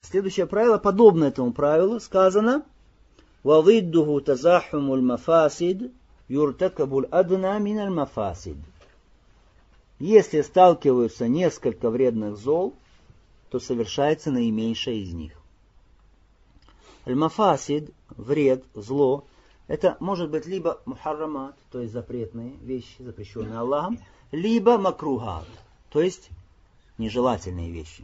Следующее правило, подобно этому правилу, сказано وَضِدُّهُ تَزَاحُمُ الْمَفَاسِدِ يُرْتَكَبُ الْأَدْنَى مِنَ الْمَفَاسِدِ. Если сталкиваются несколько вредных зол, то совершается наименьшее из них. Аль-мафасид, вред, зло, это может быть либо мухаррамат, то есть запретные вещи, запрещенные Аллахом, либо макрухат, то есть нежелательные вещи.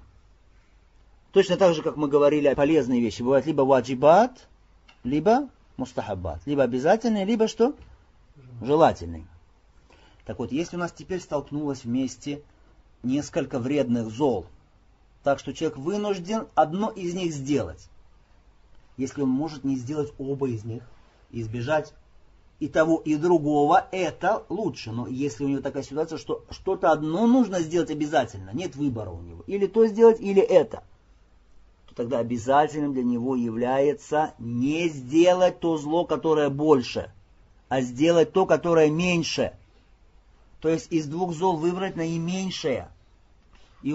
Точно так же, как мы говорили, полезные вещи бывают либо ваджибат, либо мустахаббат, либо обязательные, либо что? Желательные. Так вот, если у нас теперь столкнулось вместе несколько вредных зол, так что человек вынужден одно из них сделать. Если он может не сделать оба из них, избежать и того, и другого, это лучше. Но если у него такая ситуация, что что-то одно нужно сделать обязательно, нет выбора у него, или то сделать, или это, то тогда обязательным для него является не сделать то зло, которое больше, а сделать то, которое меньше. То есть из двух зол выбрать наименьшее и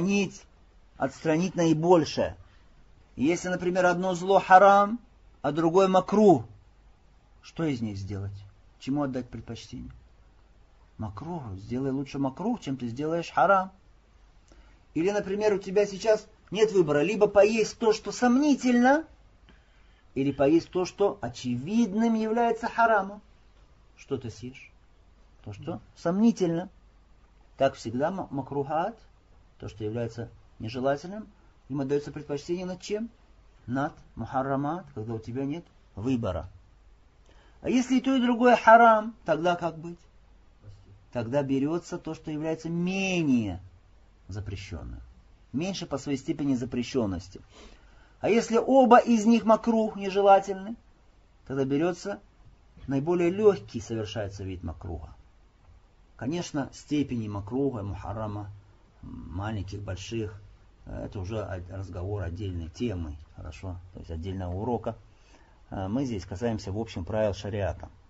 отстранить наибольшее. Если, например, одно зло харам, а другое макрух, что из них сделать? Чему отдать предпочтение? Макрух. Сделай лучше макрух, чем ты сделаешь харам. Или, например, у тебя сейчас нет выбора. Либо поесть то, что сомнительно, или поесть то, что очевидным является харамом. Что ты съешь? То, что сомнительно. Так всегда макрухат, то, что является нежелательным, им отдается предпочтение над чем? Над мухаррамат, когда у тебя нет выбора. А если и то, и другое харам, тогда как быть? Тогда берется то, что является менее запрещенным. Меньше по своей степени запрещенности. А если оба из них макрух нежелательны, тогда берется наиболее легкий, совершается вид макруха. Конечно, степени макруха, мухаррама, маленьких, больших, это уже разговор отдельной темы, хорошо, то есть отдельного урока. Мы здесь касаемся в общем правил шариата.